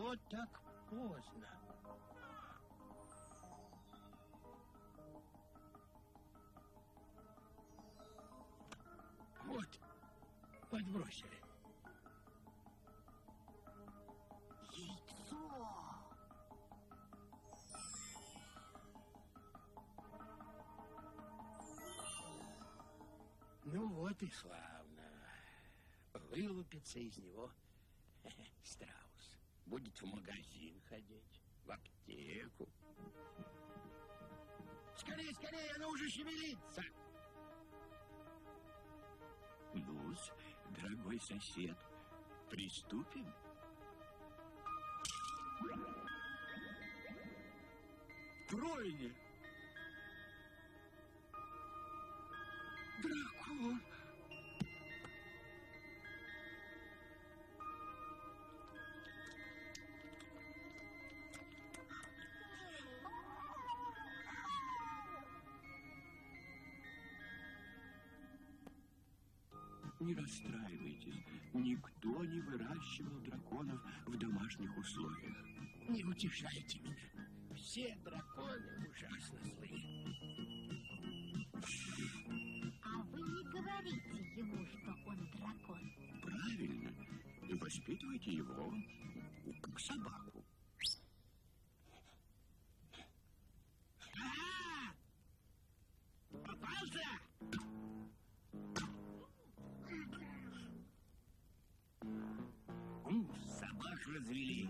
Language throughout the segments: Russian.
Что так поздно? Вот, подбросили. Яйцо! Ну вот и славно. Вылупится из него страус. Будет в магазин ходить, в аптеку. Скорее, скорее, оно уже шевелится. Ну-с, дорогой сосед, приступим? Тройня! Дракон! Не расстраивайтесь, никто не выращивал драконов в домашних условиях. Не утешайте меня. Все драконы ужасно злые. А вы не говорите ему, что он дракон. Правильно. И воспитывайте его как собаку. Попался! Собак развели.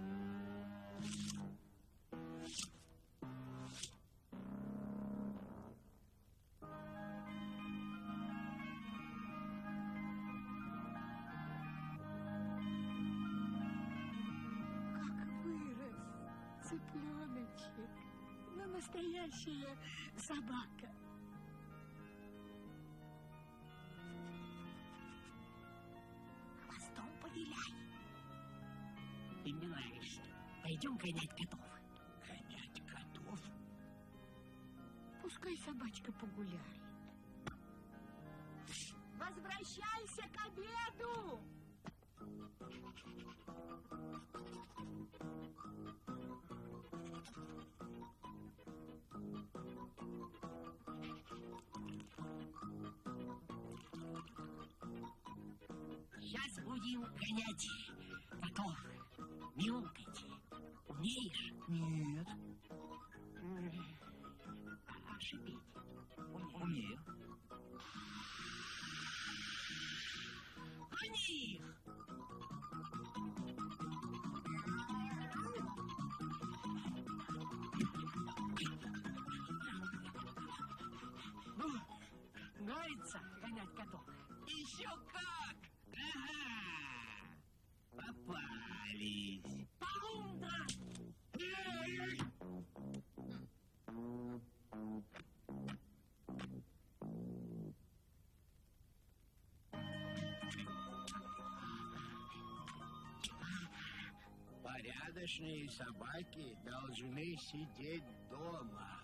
Цыпленочек, ну настоящая собака. Хвостом повиляй. Ты не знаешь, что? Пойдем гонять котов. Гонять котов? Пускай собачка погуляет. Возвращайся к обеду! Сейчас будем гонять котов. Мяукайте. Умеешь? Нет. А шипеть? Умею. Гони их! Ну, нравится гонять котов? Еще как! Ага! Попались! Полундра! Порядочные собаки должны сидеть дома.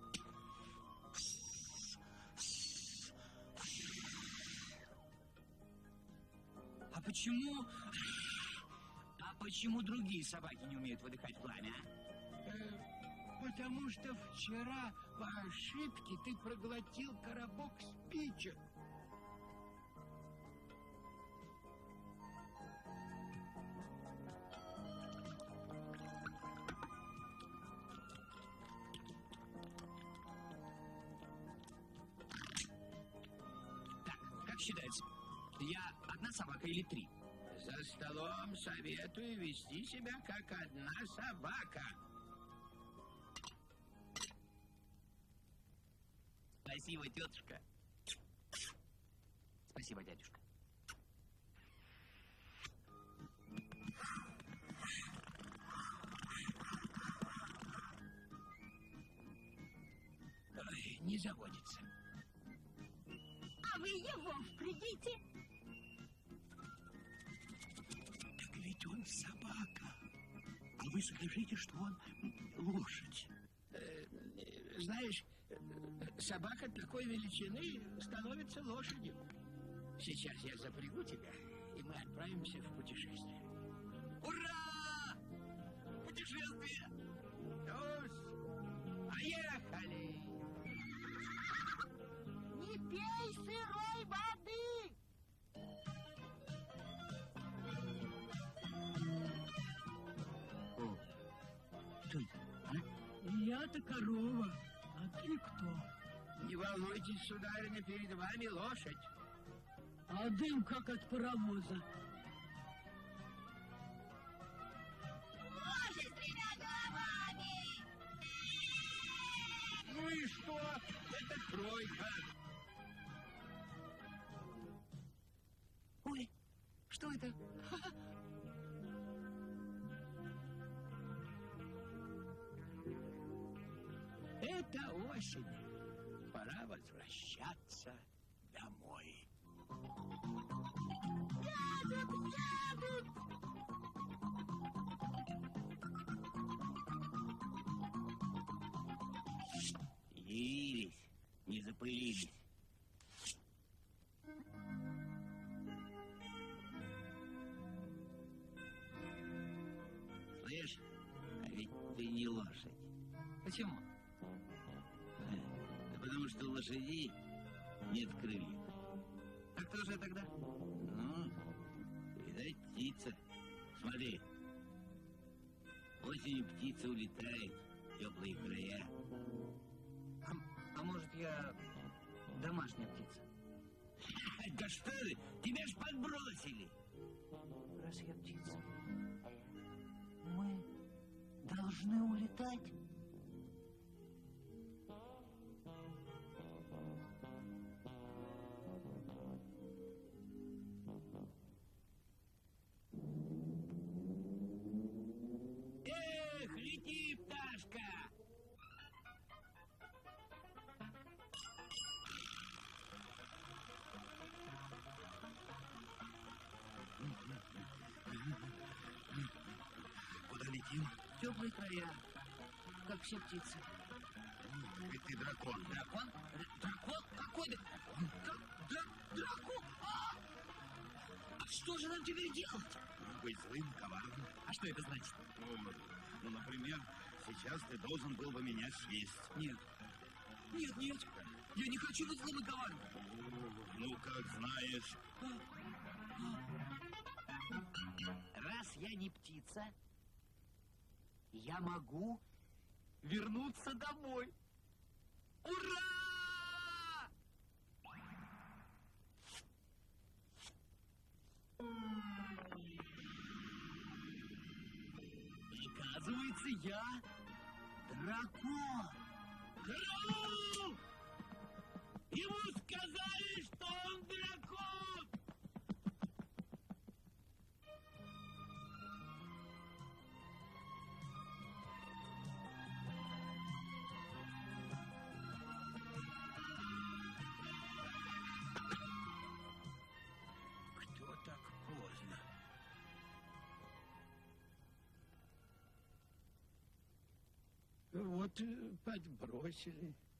А почему... А почему другие собаки не умеют выдыхать пламя? Потому что вчера по ошибке ты проглотил коробок спичек. Так, как считается, я одна собака или три? За столом советую вести себя как одна собака. Спасибо, тетушка. Спасибо, дядюшка. Ой, не заводится. А вы его впрягите. Так ведь он собака. А вы скажите, что он лошадь. Знаешь, собака такой величины становится лошадью. Сейчас я запрягу тебя, и мы отправимся в путешествие. Ура! тебе. Ну-с, поехали. Не пей сырой воды! О, что это, а? Я-то корова, а ты кто? Не волнуйтесь, сударыня, перед вами лошадь. А дым как от паровоза. Лошадь с тремя головами! Ну и что? Это тройка. Ой, что это? Это осень. Пора возвращаться домой. Явились, не запылились. Слышь, а ведь ты не лошадь. Почему? Да потому что у лошади нет крыльев. А кто же тогда? Ну, видать, птица. Смотри. Осенью птица улетает в теплые края. А может, я домашняя птица? Да что ты? Тебя ж подбросили. Раз я птица, мы должны улетать? Эх, лети, пташка! Куда летим? В теплые края, как все птицы. Ведь ты дракон. Дракон? Дракон? Какой дракон? Дракон? А что же нам теперь делать? Быть злым, коварным. А что это значит? Ну, например, сейчас ты должен был бы меня съесть. Нет. Нет. Я не хочу быть злым и коварным. Ну, как знаешь. Раз я не птица, я могу вернуться домой. Ура! Оказывается, я дракон. Караул! Ему сказали, что он дракон! Кто так поздно? Вот подбросили.